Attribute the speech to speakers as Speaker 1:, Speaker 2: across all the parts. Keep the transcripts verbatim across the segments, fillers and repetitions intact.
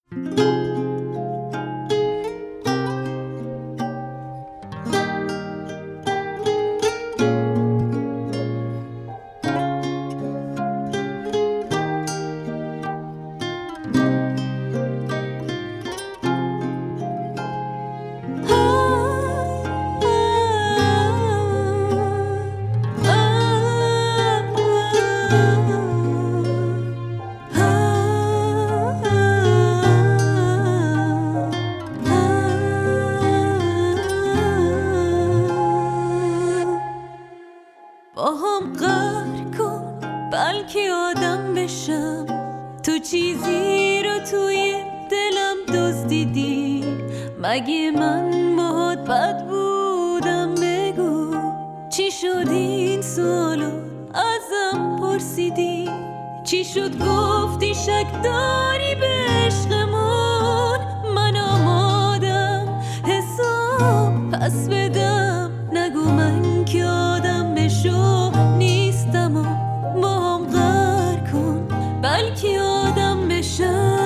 Speaker 1: با هم قهر کن بلکه آدم بشم، تو چیزی رو توی دلم دزدیدی. مگه من باهات بد بودم؟ بگو چی شد این سوالو ازم پرسیدی؟ چی شد گفتی شک داری به عشقمون؟ من آمادم حساب پس بدم، نگو من که آدم بشو نیستم و با هم قهر کن بلکه آدم بشم.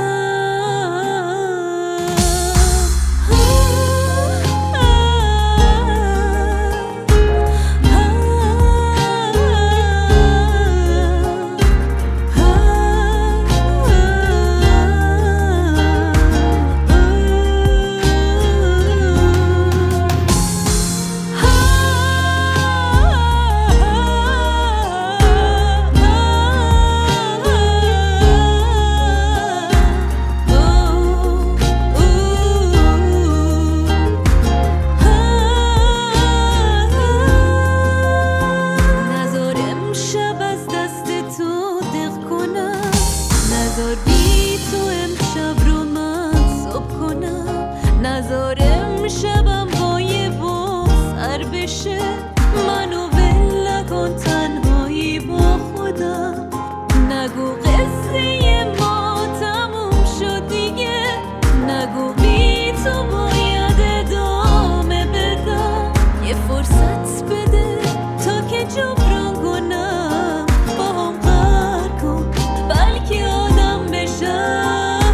Speaker 1: نذار بی تو امشب رو من صبح کنم، نذار امشبم با یه بغض سر بشه. منو ول نکن تنهایی با خودم، نگو قصه ما تموم شد دیگه، نگو بی تو باید ادامه بدم. یه فرصت بده تا که جبران کنم، با هم قهر کن بلکه آدم بشم.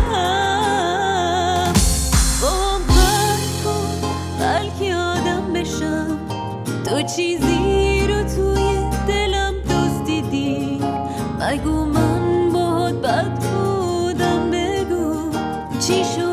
Speaker 1: با هم قهر کن بلکه آدم بشم. تو چیزی رو توی دلم دزدیدی، مگو من باهات بد بودم؟ بگو چی شد